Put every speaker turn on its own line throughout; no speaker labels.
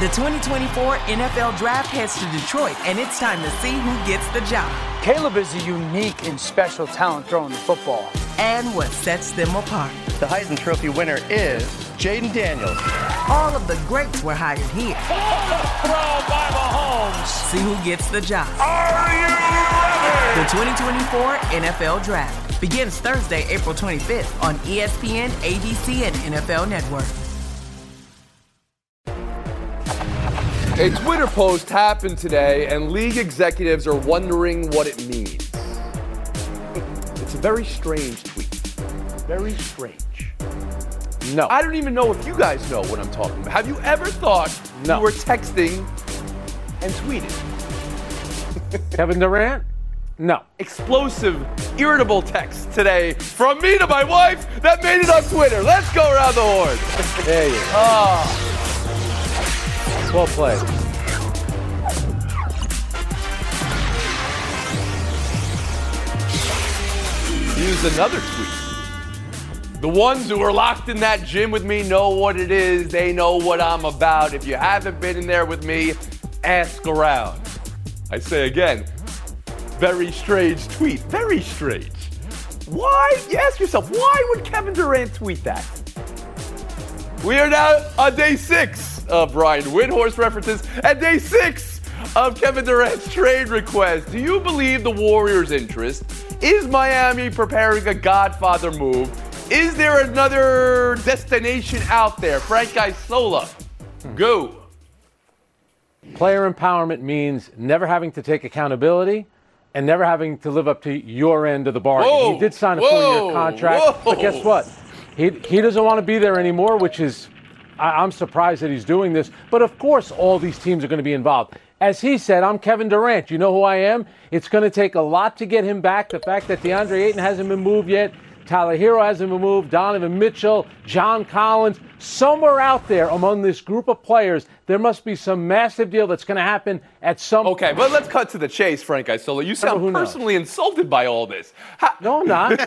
The 2024 NFL Draft heads to Detroit, and it's time to see who gets the job.
Caleb is a unique and special talent throwing the football.
And what sets them apart.
The Heisman Trophy winner is Jaden Daniels.
All of the greats were hired here.
Throw by Mahomes.
See who gets the job.
Are you ready?
The 2024 NFL Draft begins Thursday, April 25th on ESPN, ABC, and NFL Network.
A Twitter post happened today, and league executives are wondering what it means. It's a very strange tweet. Very strange.
No.
I don't even know if you guys know what I'm talking about. Have you ever thought you were texting and tweeted?
Kevin Durant? No.
Explosive, irritable text today from me to my wife that made it on Twitter. Let's go around the horn.
There you go.
Oh.
Well played.
Use another tweet. The ones who are locked in that gym with me know what it is. They know what I'm about. If you haven't been in there with me, ask around. I say again, very strange tweet. Very strange. Why? You ask yourself, why would Kevin Durant tweet that? We are now on day 6 of Brian Windhorst references and day 6 of Kevin Durant's trade request. Do you believe the Warriors' interest? Is Miami preparing a Godfather move? Is there another destination out there? Frank Isola, go.
Player empowerment means never having to take accountability and never having to live up to your end of the bargain.
Whoa,
he did sign a 4-year contract, but guess what? He doesn't want to be there anymore, which is, I'm surprised that he's doing this. But of course, all these teams are going to be involved. As he said, I'm Kevin Durant. You know who I am? It's going to take a lot to get him back. The fact that DeAndre Ayton hasn't been moved yet, Tyler Hero hasn't been moved, Donovan Mitchell, John Collins. Somewhere out there among this group of players, there must be some massive deal that's going to happen at some
Okay, but let's cut to the chase, Frank Isola. You sound personally insulted by all this.
No, I'm not.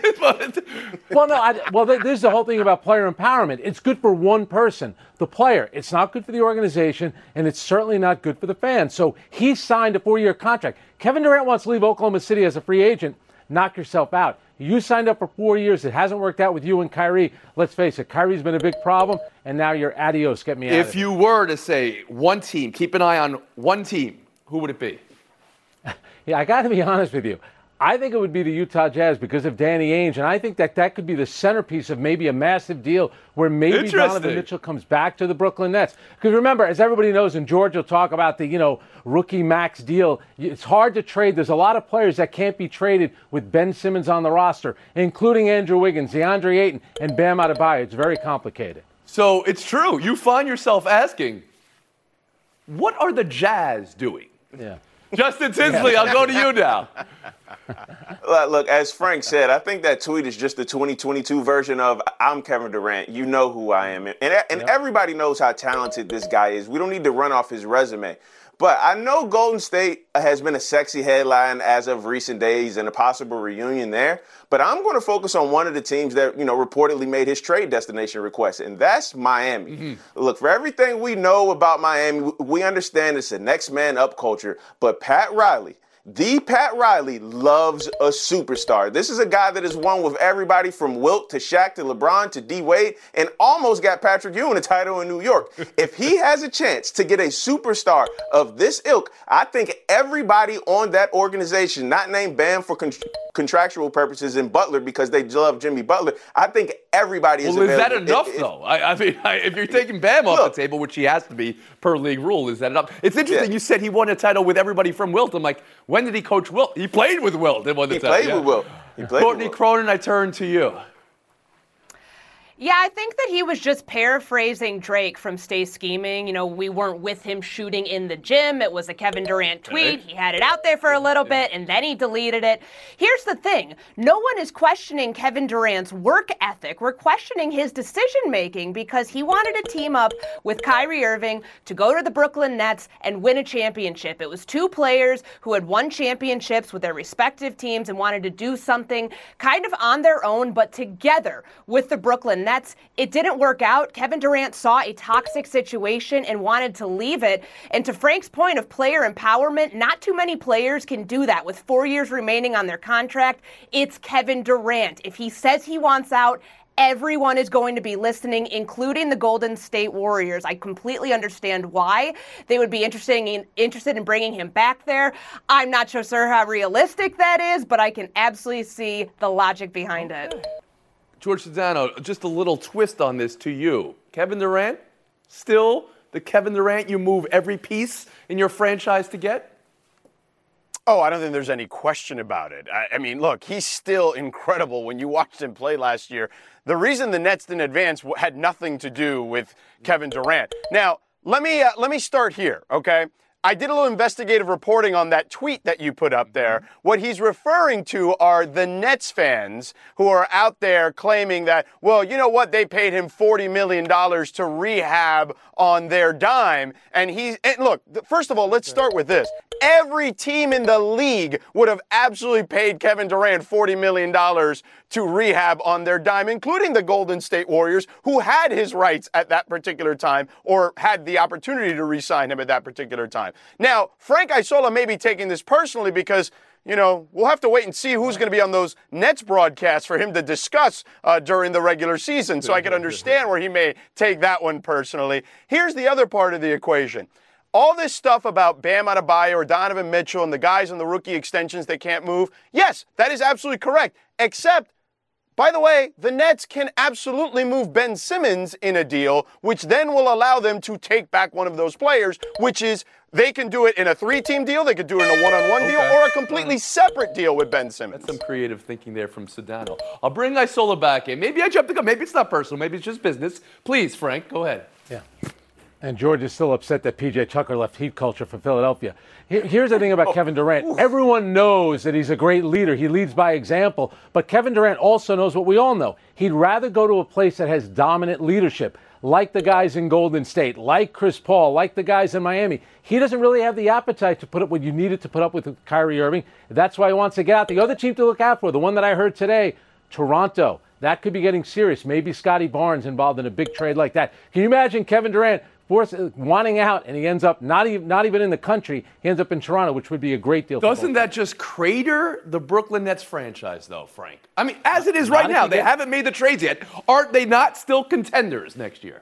This is the whole thing about player empowerment. It's good for one person, the player. It's not good for the organization, and it's certainly not good for the fans. So he signed a 4-year contract. Kevin Durant wants to leave Oklahoma City as a free agent. Knock yourself out. You signed up for 4 years. It hasn't worked out with you and Kyrie. Let's face it, Kyrie's been a big problem, and now you're adios. Get me out of here.
If you were to say one team, keep an eye on one team, who would it be?
Yeah, I got to be honest with you. I think it would be the Utah Jazz because of Danny Ainge, and I think that could be the centerpiece of maybe a massive deal where maybe Donovan Mitchell comes back to the Brooklyn Nets. Because remember, as everybody knows, and George will talk about the rookie max deal, it's hard to trade. There's a lot of players that can't be traded with Ben Simmons on the roster, including Andrew Wiggins, DeAndre Ayton, and Bam Adebayo. It's very complicated.
So it's true. You find yourself asking, what are the Jazz doing?
Yeah.
Justin Tinsley, I'll go to you now.
Look, as Frank said, I think that tweet is just the 2022 version of I'm Kevin Durant. You know who I am. And everybody knows how talented this guy is. We don't need to run off his resume. But I know Golden State has been a sexy headline as of recent days and a possible reunion there. But I'm going to focus on one of the teams that, reportedly made his trade destination request, and that's Miami. Mm-hmm. Look, for everything we know about Miami, we understand it's a next man up culture. But Pat Riley, loves a superstar. This is a guy that has won with everybody from Wilt to Shaq to LeBron to D. Wade and almost got Patrick Ewing a title in New York. If he has a chance to get a superstar of this ilk, I think everybody on that organization, not named Bam for contractual purposes and Butler because they love Jimmy Butler, I think everybody is available.
Well, is that enough, though? I mean, if you're taking Bam off the table, which he has to be per league rule, is that enough? It's interesting. You said he won a title with everybody from Wilt. I'm like, when did he coach Wilt? He played with Wilt and won the title.
He played with Wilt.
Courtney Cronin, I turn to you.
Yeah, I think that he was just paraphrasing Drake from Stay Scheming. We weren't with him shooting in the gym. It was a Kevin Durant tweet. He had it out there for a little bit, and then he deleted it. Here's the thing. No one is questioning Kevin Durant's work ethic. We're questioning his decision-making because he wanted to team up with Kyrie Irving to go to the Brooklyn Nets and win a championship. It was two players who had won championships with their respective teams and wanted to do something kind of on their own, but together with the Brooklyn Nets. Nets, it didn't work out. Kevin Durant saw a toxic situation and wanted to leave it. And to Frank's point of player empowerment, not too many players can do that. With 4 years remaining on their contract, it's Kevin Durant. If he says he wants out, everyone is going to be listening, including the Golden State Warriors. I completely understand why they would be interested in bringing him back there. I'm not so sure how realistic that is, but I can absolutely see the logic behind it.
George Sedano, just a little twist on this to you. Kevin Durant, still the Kevin Durant you move every piece in your franchise to get?
Oh, I don't think there's any question about it. I mean, look, he's still incredible. When you watched him play last year, the reason the Nets didn't advance had nothing to do with Kevin Durant. Now, let me start here, okay? I did a little investigative reporting on that tweet that you put up there. What he's referring to are the Nets fans who are out there claiming that, well, you know what, they paid him $40 million to rehab on their dime. And look, first of all, let's start with this. Every team in the league would have absolutely paid Kevin Durant $40 million to rehab on their dime, including the Golden State Warriors, who had his rights at that particular time or had the opportunity to re-sign him at that particular time. Now, Frank Isola may be taking this personally because, you know, we'll have to wait and see who's going to be on those Nets broadcasts for him to discuss during the regular season, so I can understand where he may take that one personally. Here's the other part of the equation. All this stuff about Bam Adebayo or Donovan Mitchell and the guys on the rookie extensions that can't move, yes, that is absolutely correct. Except, by the way, the Nets can absolutely move Ben Simmons in a deal, which then will allow them to take back one of those players, which is they can do it in a 3-team deal, they could do it in a one-on-one deal, or a completely separate deal with Ben Simmons.
That's some creative thinking there from Sedano. I'll bring Isola back in. Maybe I jumped the gun. Maybe it's not personal. Maybe it's just business. Please, Frank, go ahead.
Yeah. And George is still upset that P.J. Tucker left Heat culture for Philadelphia. Here's the thing about Kevin Durant. Everyone knows that he's a great leader. He leads by example. But Kevin Durant also knows what we all know. He'd rather go to a place that has dominant leadership, like the guys in Golden State, like Chris Paul, like the guys in Miami. He doesn't really have the appetite to put up what you needed to put up with Kyrie Irving. That's why he wants to get out. The other team to look out for, the one that I heard today, Toronto. That could be getting serious. Maybe Scotty Barnes involved in a big trade like that. Can you imagine Kevin Durant wanting out, and he ends up not even in the country. He ends up in Toronto, which would be a great deal.
Doesn't that just crater the Brooklyn Nets franchise, though, Frank? I mean, as it is right now, they haven't made the trades yet. Aren't they not still contenders next year?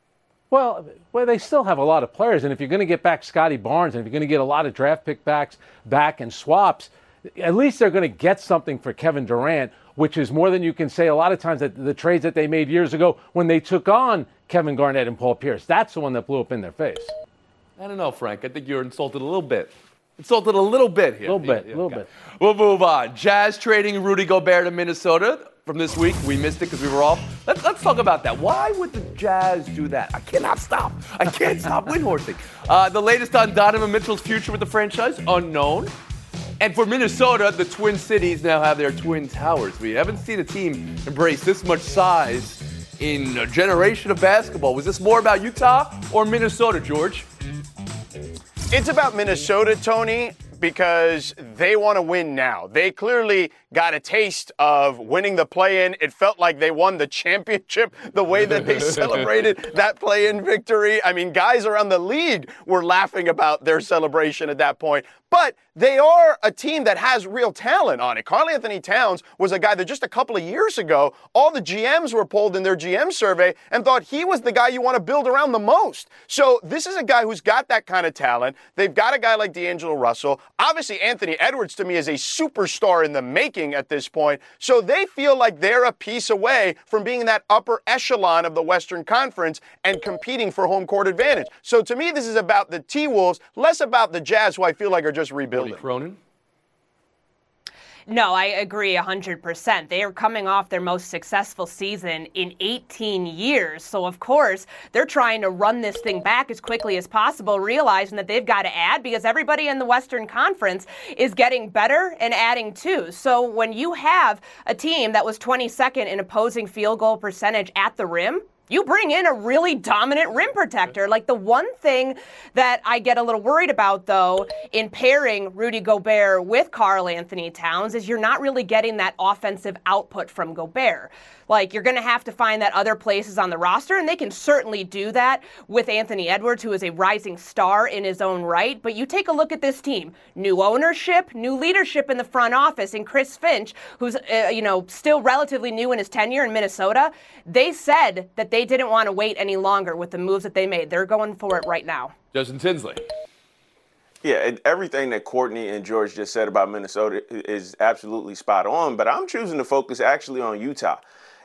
Well, they still have a lot of players, and if you're going to get back Scotty Barnes, and if you're going to get a lot of draft pick backs back and swaps, at least they're going to get something for Kevin Durant, which is more than you can say a lot of times that the trades that they made years ago when they took on Kevin Garnett and Paul Pierce. That's the one that blew up in their face.
I don't know, Frank. I think you're insulted a little bit. Insulted a little bit here.
A little bit.
We'll move on. Jazz trading Rudy Gobert to Minnesota from this week. We missed it because we were off. Let's talk about that. Why would the Jazz do that? I cannot stop. I can't stop windhorsing. The latest on Donovan Mitchell's future with the franchise, unknown. And for Minnesota, the Twin Cities now have their Twin Towers. We haven't seen a team embrace this much size in a generation of basketball. Was this more about Utah or Minnesota, George?
It's about Minnesota, Tony, because they want to win now. They clearly got a taste of winning the play-in. It felt like they won the championship the way that they celebrated that play-in victory. I mean, guys around the league were laughing about their celebration at that point. But they are a team that has real talent on it. Karl-Anthony Towns was a guy that just a couple of years ago, all the GMs were polled in their GM survey and thought he was the guy you want to build around the most. So this is a guy who's got that kind of talent. They've got a guy like D'Angelo Russell. Obviously, Anthony Edwards, to me, is a superstar in the making at this point. So they feel like they're a piece away from being in that upper echelon of the Western Conference and competing for home court advantage. So to me, this is about the T-Wolves, less about the Jazz, who I feel like are just rebuilding.
Cronin?
No, I agree 100%. They are coming off their most successful season in 18 years. So, of course, they're trying to run this thing back as quickly as possible, realizing that they've got to add because everybody in the Western Conference is getting better and adding too. So when you have a team that was 22nd in opposing field goal percentage at the rim, You bring in a really dominant rim protector. Like, the one thing that I get a little worried about, though, in pairing Rudy Gobert with Karl Anthony Towns is you're not really getting that offensive output from Gobert. Like, you're going to have to find that other places on the roster, and they can certainly do that with Anthony Edwards, who is a rising star in his own right. But you take a look at this team. New ownership, new leadership in the front office, and Chris Finch, who's, still relatively new in his tenure in Minnesota, they said that they didn't want to wait any longer with the moves that they made. They're going for it right now.
Justin Tinsley.
Yeah, and everything that Courtney and George just said about Minnesota is absolutely spot on, but I'm choosing to focus actually on Utah.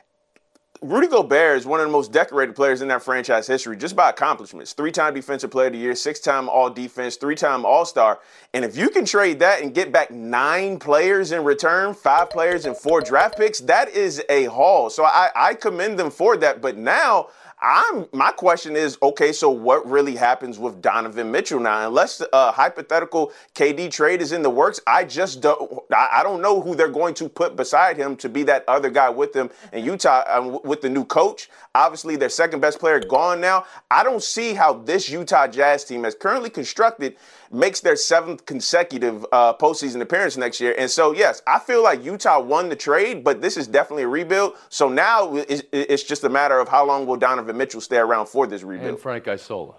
Rudy Gobert is one of the most decorated players in that franchise history just by accomplishments. 3-time Defensive Player of the Year, 6-time All-Defense, 3-time All-Star. And if you can trade that and get back 9 players in return, 5 players and 4 draft picks, that is a haul. So I commend them for that. But now my question is, okay, so what really happens with Donovan Mitchell now? Unless a hypothetical KD trade is in the works, I don't know who they're going to put beside him to be that other guy with them in Utah with the new coach. Obviously, their second best player gone now. I don't see how this Utah Jazz team, as currently constructed, makes their 7th consecutive postseason appearance next year. And so, yes, I feel like Utah won the trade, but this is definitely a rebuild. So now it's just a matter of how long will Donovan Mitchell stay around for this rebuild.
And Frank Isola.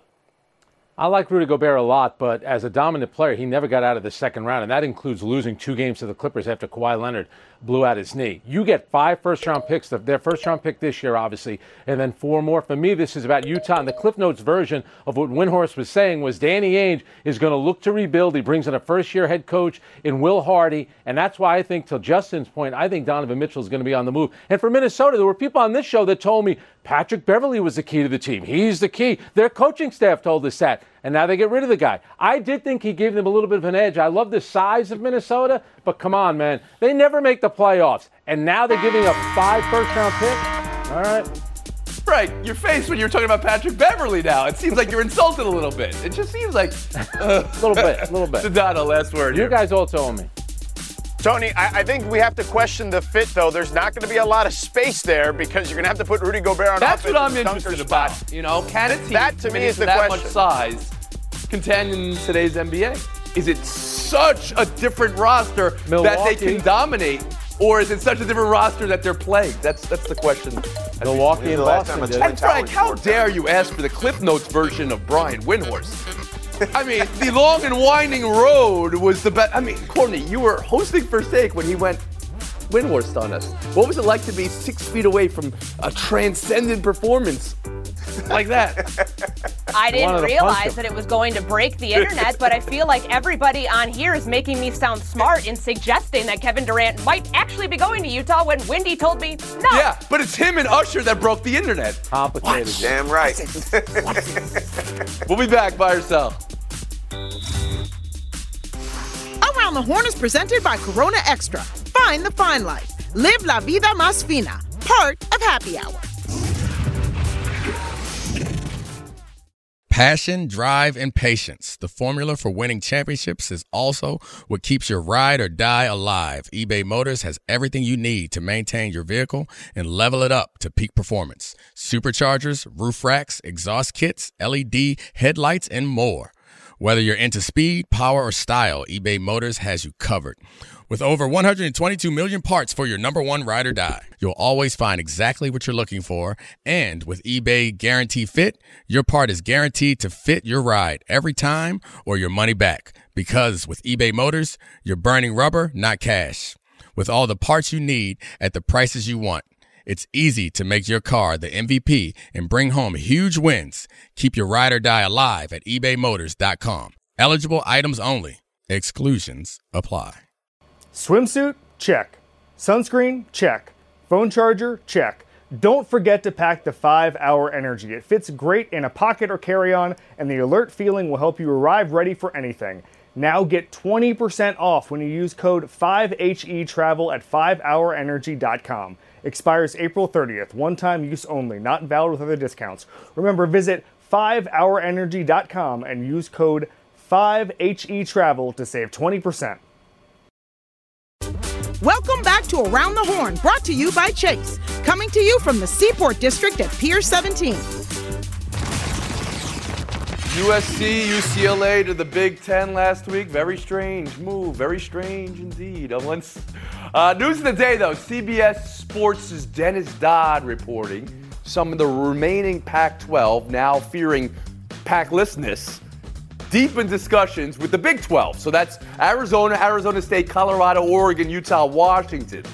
I like Rudy Gobert a lot, but as a dominant player, he never got out of the second round, and that includes losing 2 games to the Clippers after Kawhi Leonard blew out his knee. You get 5 first-round picks, their first-round pick this year, obviously, and then 4 more. For me, this is about Utah, and the Cliff Notes version of what Windhorst was saying was Danny Ainge is going to look to rebuild. He brings in a first-year head coach in Will Hardy, and that's why I think, to Justin's point, I think Donovan Mitchell is going to be on the move. And for Minnesota, there were people on this show that told me Patrick Beverley was the key to the team. He's the key. Their coaching staff told us that, and now they get rid of the guy. I did think he gave them a little bit of an edge. I love the size of Minnesota, but come on, man. They never make the playoffs, and now they're giving up 5 first-round picks? All right.
Frank, your face when you're talking about Patrick Beverley now, it seems like you're insulted a little bit. It just seems like...
A little bit.
Sedano, last word
You
here.
guys also owe me.
Tony, I think we have to question the fit, though. There's not going to be a lot of space there because you're going to have to put Rudy Gobert on
That's
offense.
what I'm interested about. Can a team
that, to me, is the
that
question.
much size contend in today's NBA? Is it such a different roster that they can dominate, or is it such a different roster that they're playing? That's the question.
Milwaukee and Boston.
And Frank, how dare you ask for the Cliff Notes version of Brian Windhorst? I mean, the long and winding road was the best. I mean, Courtney, you were hosting First Take when he went Windhorst on us. What was it like to be 6 feet away from a transcendent performance like that?
I didn't realize that it was going to break the internet, but I feel like everybody on here is making me sound smart in suggesting that Kevin Durant might actually be going to Utah when Wendy told me no.
Yeah, but it's him and Usher that broke the internet.
Complicated.
Damn right.
We'll be back by ourselves.
Around the Horn is presented by Corona Extra. Find the fine life. Live la vida más fina. Part of Happy Hour.
Passion, drive, and patience. The formula for winning championships is also what keeps your ride or die alive. eBay Motors has everything you need to maintain your vehicle and level it up to peak performance. Superchargers, roof racks, exhaust kits, LED headlights, and more. Whether you're into speed, power, or style, eBay Motors has you covered. With over 122 million parts for your number one ride or die, you'll always find exactly what you're looking for. And with eBay Guarantee Fit, your part is guaranteed to fit your ride every time or your money back. Because with eBay Motors, you're burning rubber, not cash. With all the parts you need at the prices you want, it's easy to make your car the MVP and bring home huge wins. Keep your ride or die alive at ebaymotors.com. Eligible items only. Exclusions apply.
Swimsuit? Check. Sunscreen? Check. Phone charger? Check. Don't forget to pack the 5-Hour Energy. It fits great in a pocket or carry-on, and the alert feeling will help you arrive ready for anything. Now get 20% off when you use code 5HETRAVEL at 5hourenergy.com. Expires April 30th. One-time use only. Not valid with other discounts. Remember, visit 5hourenergy.com and use code 5HETRAVEL to save 20%.
Welcome back to Around the Horn, brought to you by Chase. Coming to you from the Seaport District at Pier 17.
USC, UCLA to the Big Ten last week. Very strange move. Very strange indeed. News of the day, though. CBS Sports' Dennis Dodd reporting some of the remaining Pac-12 now fearing Pac-lessness deep in discussions with the Big 12. So that's Arizona, Arizona State, Colorado, Oregon, Utah, Washington.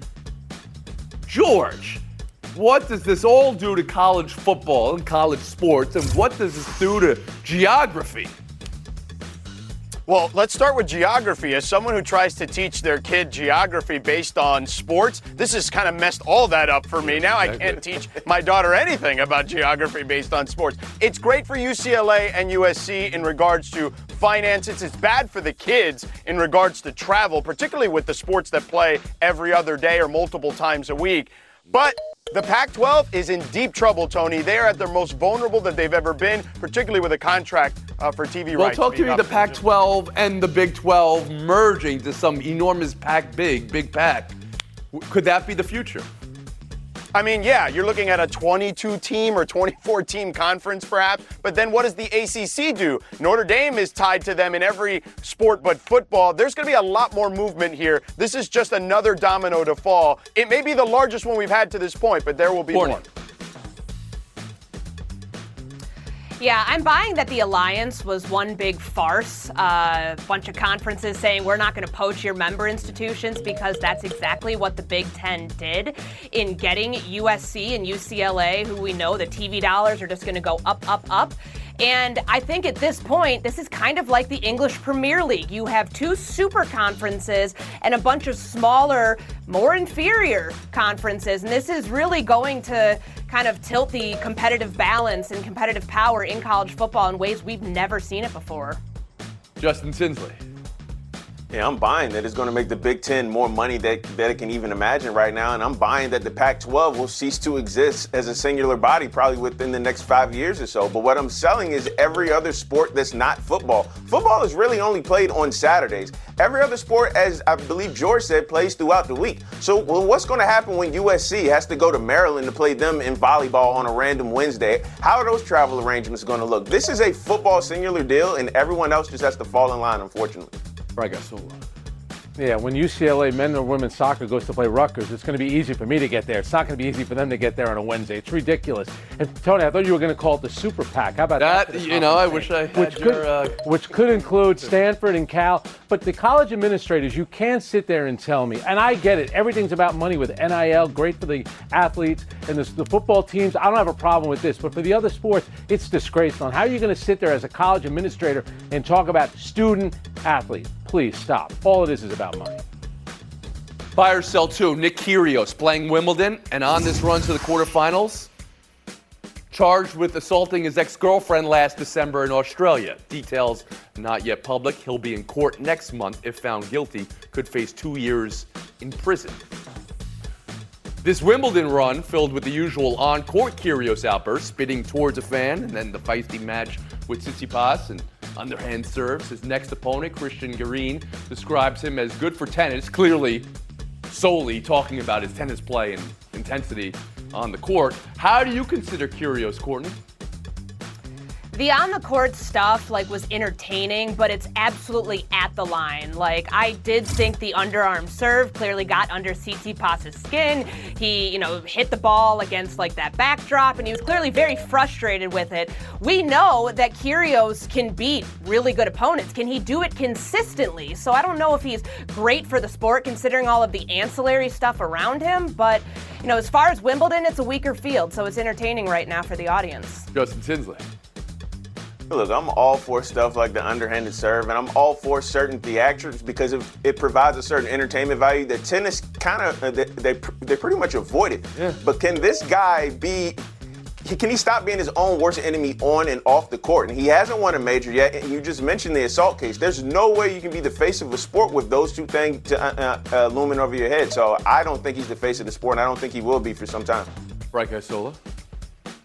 George, what does this all do to college football and college sports, and what does this do to geography?
Well, let's start with geography. As someone who tries to teach their kid geography based on sports, this has kind of messed all that up for me. Now I can't teach my daughter anything about geography based on sports. It's great for UCLA and USC in regards to finances. It's bad for the kids in regards to travel, particularly with the sports that play every other day or multiple times a week. But the Pac-12 is in deep trouble, Tony. They are at their most vulnerable that they've ever been, particularly with a contract for TV rights.
Well, talk to me the Pac-12 and the Big 12 merging to some enormous Big Pac. Could that be the future?
I mean, yeah, you're looking at a 22-team or 24-team conference perhaps, but then what does the ACC do? Notre Dame is tied to them in every sport but football. There's going to be a lot more movement here. This is just another domino to fall. It may be the largest one we've had to this point, but there will be more.
Yeah, I'm buying that the alliance was one big farce. A bunch of conferences saying we're not going to poach your member institutions, because that's exactly what the Big Ten did in getting USC and UCLA, who we know the TV dollars are just going to go up, up, up. And I think at this point, this is kind of like the English Premier League. You have two super conferences and a bunch of smaller, more inferior conferences. And this is really going to kind of tilt the competitive balance and competitive power in college football in ways we've never seen it before.
Justin Tinsley.
Yeah, I'm buying that it's going to make the Big Ten more money that it can even imagine right now. And I'm buying that the Pac-12 will cease to exist as a singular body probably within the next 5 years or so. But what I'm selling is every other sport that's not football. Football is really only played on Saturdays. Every other sport, as I believe George said, plays throughout the week. So what's going to happen when USC has to go to Maryland to play them in volleyball on a random Wednesday? How are those travel arrangements going to look? This is a football singular deal, and everyone else just has to fall in line, unfortunately.
Yeah, when UCLA men or women's soccer goes to play Rutgers, it's going to be easy for me to get there. It's not going to be easy for them to get there on a Wednesday. It's ridiculous. And Tony, I thought you were going to call it the Super PAC. How about that?
I wish I had
which could include Stanford and Cal. But the college administrators, you can't sit there and tell me, and I get it, everything's about money with NIL, great for the athletes and the football teams. I don't have a problem with this. But for the other sports, it's disgraceful. And how are you going to sit there as a college administrator and talk about student athletes? Please stop. All it is about money.
Buy or sell two. Nick Kyrgios playing Wimbledon and on this run to the quarterfinals. Charged with assaulting his ex-girlfriend last December in Australia. Details not yet public. He'll be in court next month if found guilty. Could face 2 years in prison. This Wimbledon run filled with the usual on-court Kyrgios outbursts, spitting towards a fan, and then the feisty match with Tsitsipas and underhand serves. His next opponent, Christian Garin, describes him as good for tennis, clearly solely talking about his tennis play and intensity on the court. How do you consider Kyrgios, Courtney?
The on-the-court stuff, was entertaining, but it's absolutely at the line. I did think the underarm serve clearly got under Tsitsipas' skin. He, hit the ball against, that backdrop, and he was clearly very frustrated with it. We know that Kyrgios can beat really good opponents. Can he do it consistently? So I don't know if he's great for the sport, considering all of the ancillary stuff around him, but, as far as Wimbledon, it's a weaker field, so it's entertaining right now for the audience.
Justin Tinsley.
Look, I'm all for stuff like the underhanded serve, and I'm all for certain theatrics because it provides a certain entertainment value that tennis kind of, they pretty much avoid it. Yeah. But can this guy can he stop being his own worst enemy on and off the court? And he hasn't won a major yet, and you just mentioned the assault case. There's no way you can be the face of a sport with those two things looming over your head. So I don't think he's the face of the sport, and I don't think he will be for some time.
Right, Sola.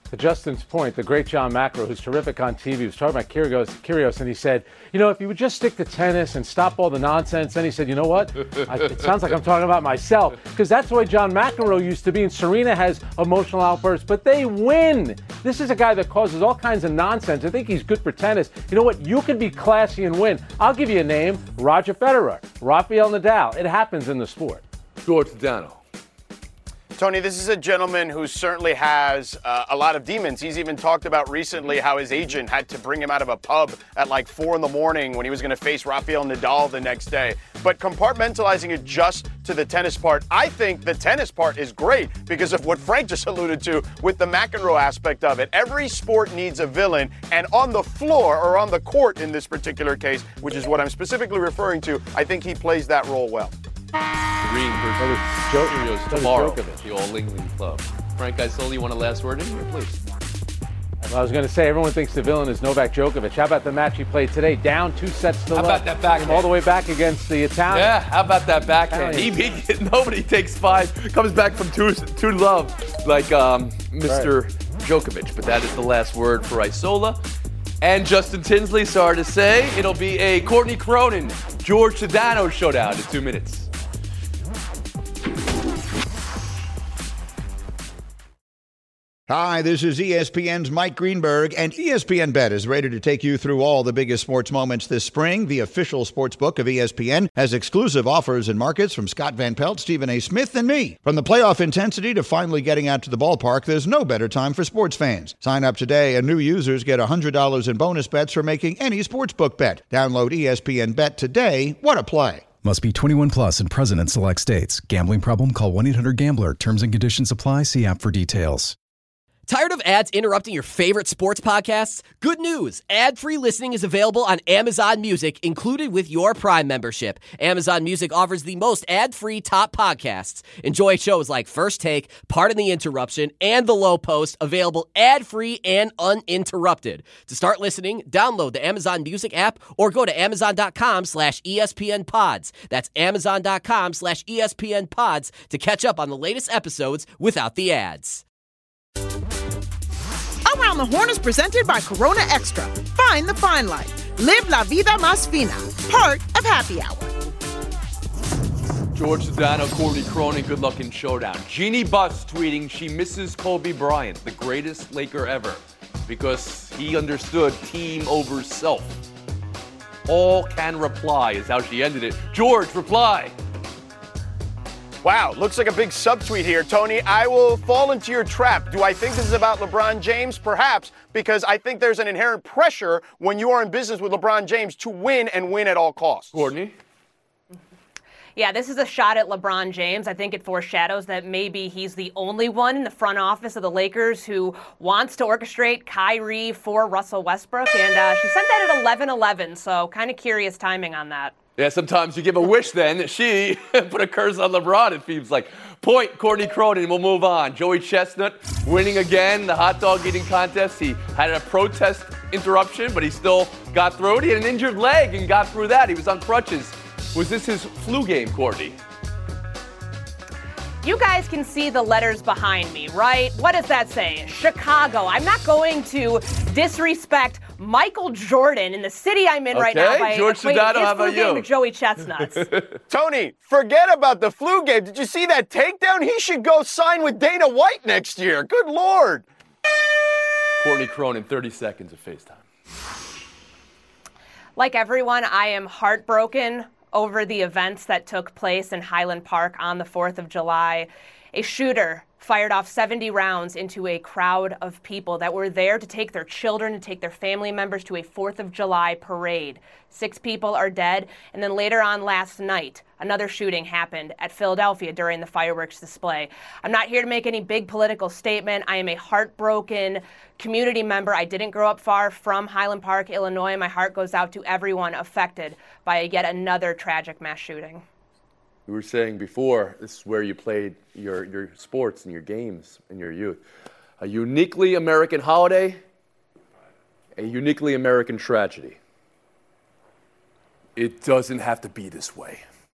To Justin's point, the great John McEnroe, who's terrific on TV, was talking about Kyrgios, and he said, if you would just stick to tennis and stop all the nonsense, then he said, you know what? It sounds like I'm talking about myself, because that's the way John McEnroe used to be, and Serena has emotional outbursts, but they win. This is a guy that causes all kinds of nonsense. I think he's good for tennis. You know what? You can be classy and win. I'll give you a name, Roger Federer, Rafael Nadal. It happens in the sport.
George Sedano.
Tony, this is a gentleman who certainly has a lot of demons. He's even talked about recently how his agent had to bring him out of a pub at like 4 a.m. when he was going to face Rafael Nadal the next day. But compartmentalizing it just to the tennis part, I think the tennis part is great because of what Frank just alluded to with the McEnroe aspect of it. Every sport needs a villain, and on the floor or on the court in this particular case, which is what I'm specifically referring to, I think he plays that role well.
Green versus Kyrgios tomorrow at the All England Club. Frank Isola, you want a last word in here, please?
Well, I was going to say, everyone thinks the villain is Novak Djokovic. How about the match he played today? Down 2 sets to love.
How about that backhand?
All the way back against the Italian.
Yeah, how about that backhand? Nobody takes 5, comes back from 2 love like Mr. Djokovic. But that is the last word for Isola. And Justin Tinsley, sorry to say, it'll be a Courtney Cronin, George Sedano showdown in 2 minutes.
Hi, this is ESPN's Mike Greenberg, and ESPN Bet is ready to take you through all the biggest sports moments this spring. The official sports book of ESPN has exclusive offers and markets from Scott Van Pelt, Stephen A. Smith, and me. From the playoff intensity to finally getting out to the ballpark, there's no better time for sports fans. Sign up today, and new users get $100 in bonus bets for making any sportsbook bet. Download ESPN Bet today. What a play.
Must be 21 plus and present in select states. Gambling problem? Call 1-800-GAMBLER. Terms and conditions apply. See app for details.
Tired of ads interrupting your favorite sports podcasts? Good news! Ad-free listening is available on Amazon Music, included with your Prime membership. Amazon Music offers the most ad-free top podcasts. Enjoy shows like First Take, Pardon the Interruption, and The Low Post, available ad-free and uninterrupted. To start listening, download the Amazon Music app or go to amazon.com/ESPNpods. That's amazon.com/ESPNpods to catch up on the latest episodes without the ads.
Around the Horn is presented by Corona Extra. Find the fine life. Live la vida más fina. Part of Happy Hour.
George Sedano, Courtney Cronin, good luck in showdown. Jeannie Buss tweeting she misses Kobe Bryant, the greatest Laker ever, because he understood team over self. All can reply is how she ended it. George, reply.
Wow, looks like a big subtweet here. Tony, I will fall into your trap. Do I think this is about LeBron James? Perhaps, because I think there's an inherent pressure when you are in business with LeBron James to win and win at all costs.
Courtney?
Yeah, this is a shot at LeBron James. I think it foreshadows that maybe he's the only one in the front office of the Lakers who wants to orchestrate Kyrie for Russell Westbrook. And she sent that at 11:11, so kind of curious timing on that.
Yeah, sometimes you give a wish then. She put a curse on LeBron, it seems like. Point, Courtney Cronin, we'll move on. Joey Chestnut winning again, the hot dog eating contest. He had a protest interruption, but he still got through it. He had an injured leg and got through that. He was on crutches. Was this his flu game, Courtney?
You guys can see the letters behind me, right? What does that say? Chicago. I'm not going to disrespect Michael Jordan in the city I'm in right now by
George Sedano, how about you?
With Joey Chestnuts.
Tony, forget about the flu game. Did you see that takedown? He should go sign with Dana White next year. Good Lord.
Courtney Cronin, 30 seconds of FaceTime.
Like everyone, I am heartbroken over the events that took place in Highland Park on the 4th of July. A shooter fired off 70 rounds into a crowd of people that were there to take their children, to take their family members to a 4th of July parade. 6 people are dead. And then later on last night, another shooting happened at Philadelphia during the fireworks display. I'm not here to make any big political statement. I am a heartbroken community member. I didn't grow up far from Highland Park, Illinois. My heart goes out to everyone affected by yet another tragic mass shooting.
We were saying before, this is where you played your sports and your games in your youth. A uniquely American holiday, a uniquely American tragedy. It doesn't have to be this way.